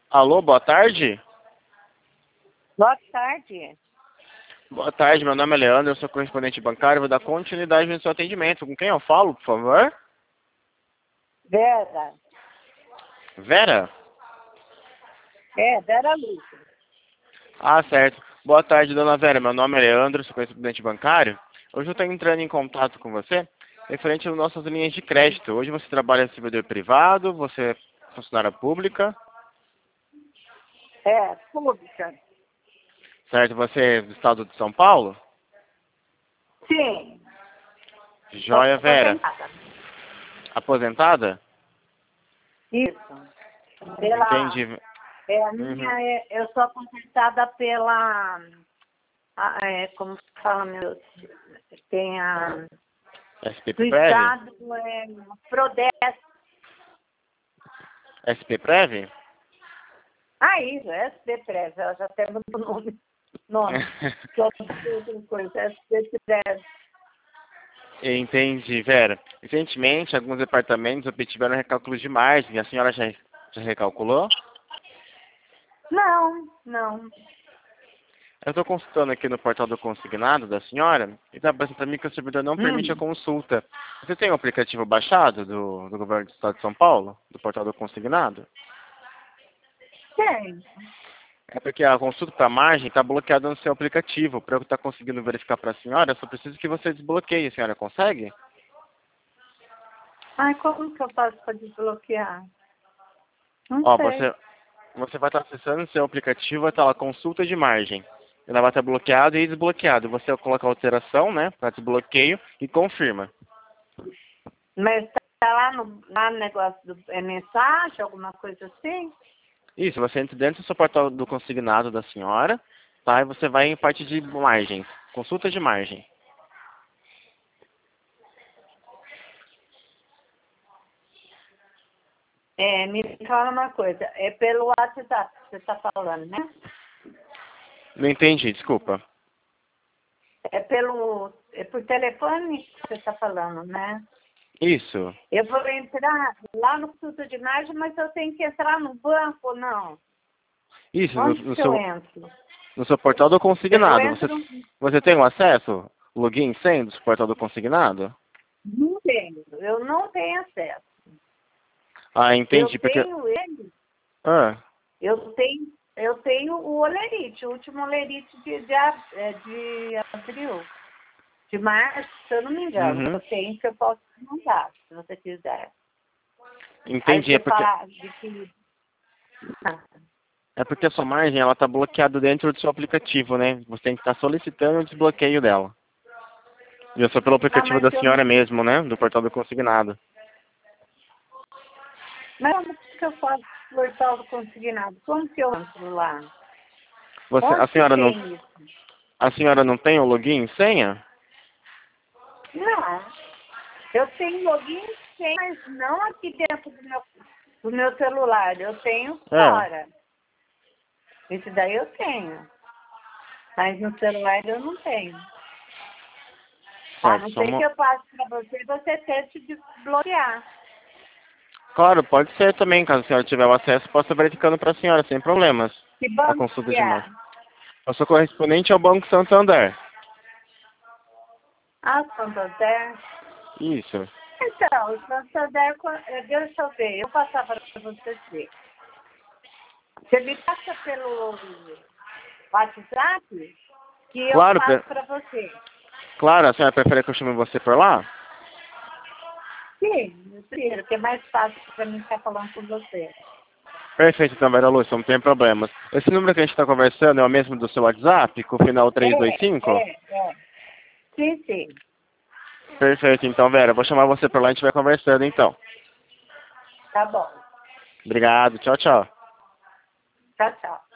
Alô, boa tarde? Boa tarde. Boa tarde, meu nome é Leandro, eu sou correspondente bancário, vou dar continuidade no seu atendimento. Com quem eu falo, por favor? Vera. Vera? Vera Lúcia. Ah, certo. Boa tarde, dona Vera, meu nome é Leandro, sou correspondente bancário. Hoje eu estou entrando em contato com você referente às nossas linhas de crédito. Hoje você trabalha em servidor privado, você é funcionária pública, Pública. certo? Você é do estado de São Paulo? Sim. Joia, Vera. Aposentada. Aposentada? Isso. Entendi. Eu sou aposentada pela... como se fala, meu Deus? Tem a... Do SPPrev? Estado, Prodeste. SPPrev? Ah, isso, SPPrev. Eu já até mudou o nome. Que outra coisa, SPPrev. Entendi, Vera. Recentemente, alguns departamentos obtiveram recálculos de margem. A senhora já recalculou? Não. Eu estou consultando aqui no portal do consignado da senhora e está aparecendo para mim que o servidor não permite a consulta. Você tem o aplicativo baixado do governo do estado de São Paulo, do portal do consignado? Tem. É porque a consulta para margem está bloqueada no seu aplicativo. Para eu estar conseguindo verificar para a senhora, eu só preciso que você desbloqueie. A senhora consegue? Ai, como que eu faço para desbloquear? Não Ó, sei. você vai estar acessando o seu aplicativo, vai estar lá, consulta de margem. Ela vai estar bloqueada e desbloqueada. Você coloca a alteração, né, para desbloqueio e confirma. Mas tá lá no negócio do mensagem, alguma coisa assim? Isso, você entra dentro do seu portal do consignado da senhora, tá? E você vai em parte de margens, consulta de margem. Me fala uma coisa, é pelo WhatsApp que você está falando, né? Não entendi, desculpa. É por telefone que você está falando, né? Isso. Eu vou entrar lá no consulta de margem, mas eu tenho que entrar no banco, não? Isso, Onde que eu entro? no seu portal do Eu consignado. entro, Você tem o acesso? Login e senha do portal do consignado? não tenho, eu não tenho acesso. Ah, Eu entendi, porque... tenho ele. Ah, Eu tenho o olerite, o último olerite de abril, de março, se eu não me engano. uhum. Eu tenho que eu posso mandar, se você quiser. Aí Entendi, você fala de que... é porque a sua margem ela está bloqueada dentro do seu aplicativo, né? Você tem que estar solicitando o desbloqueio dela. E eu sou pelo aplicativo Mas da eu senhora não... mesmo, né? Do portal do consignado. Mas como que eu faço portal do consignado? Como que eu entro lá? Onde que tem isso? A senhora não tem o login e senha? Não. Eu tenho login, sim, mas não aqui dentro do meu celular. Eu tenho É. fora. Esse daí eu tenho. Mas no celular eu não tenho. A Certo, não ser que eu passe para você e você tente desbloquear. Claro, pode ser também, caso a senhora tiver o acesso, posso verificando para a senhora, sem problemas. Que A banco consulta que de é? margem. Eu sou correspondente ao Banco Santander. Ah, Santander. Isso. Então, o Santander, deixa eu ver, eu vou passar para você ver. Você me passa pelo WhatsApp que eu Claro, passo para você. claro, a senhora prefere que eu chame você por lá? Sim, eu prefiro, que é mais fácil para mim estar falando com você. Perfeito, então, Vera Lúcia, não tem problemas. Esse número que a gente está conversando é o mesmo do seu WhatsApp, com o final 325? É. Sim, sim. Perfeito, então, Vera, vou chamar você por lá e a gente vai conversando, então. Tá bom. Obrigado, tchau, tchau. Tchau, tchau.